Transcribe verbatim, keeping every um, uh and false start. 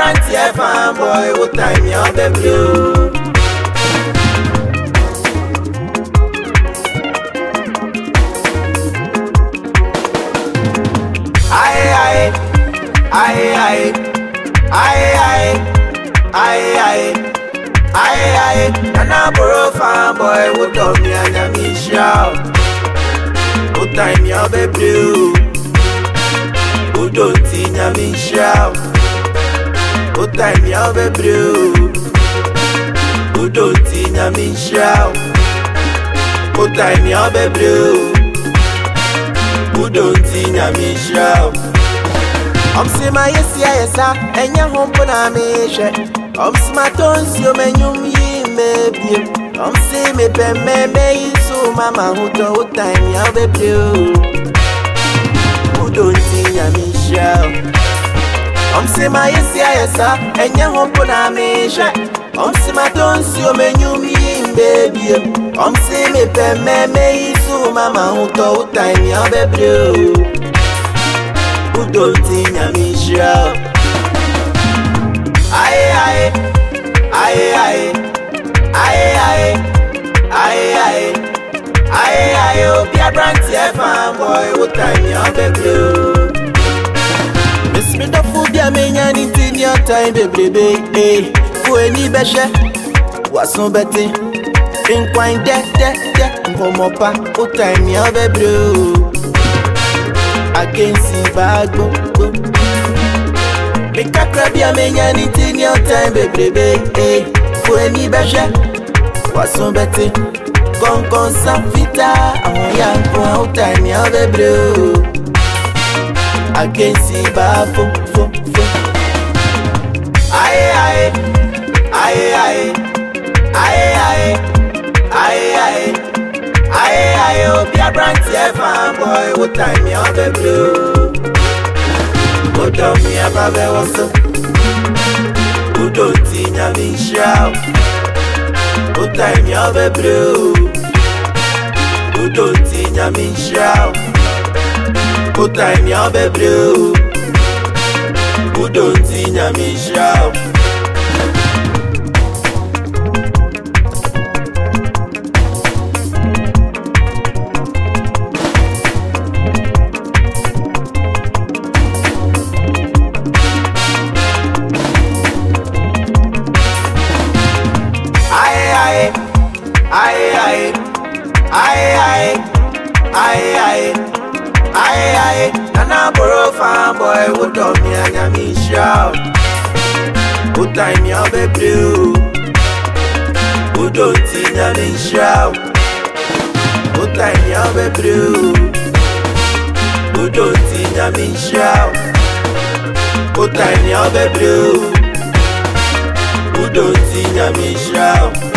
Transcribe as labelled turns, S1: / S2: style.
S1: brand here fanboy, what time you on the blue? Aye aye, aye aye, aye aye, aye aye, aye aye. Nana boro fanboy, what on me and me shout? What time you on the blue? Who don't see me shout? What time you on the blue? Who don't see me shout? What time you on the blue? Who don't see me shout? I'm say my yes yes and ya home na me she. I'm smart on so menu me maybe. I'm say me pe me me so mama who do time ya be blue. Who don't see me shout? I'm say my yes yes and ya home na me she. I'm smart on so menu me baby. I'm say me pe me me so mama who do time ya be blue. Who don't think me shout? Aye aye, aye aye, aye aye, aye aye, aye aye. Oh, be a brand here fanboy, what time you on the blue? Miss me the food ya me nyani tin your time baby baby. Who any beshe? What's no betting? In quine de de de. Mpomo pa, what time you on the blue? I can see bad go go. Make a crab ya me nyani tin your time baby baby. When ni beje, what's on betting? Con con sa vita, I want young for out time ya baby. I can see bad fo fo fo. Aye aye, aye aye, aye aye, aye aye. Aye aye, oh, be a brand here fanboy, what time you on the blue? Go down me a baby also. Who don't see me shout? What time you on the blue? Who don't see me shout? What time you on the blue? Who don't see me shout? Aye aye, aye aye, aye aye, aye aye. Nana boro fanboy, what on me and me shout? What time you on the blue? Who don't see me shout? What time you on the blue? Who don't see me shout? What time you on the blue? Who don't see me shout?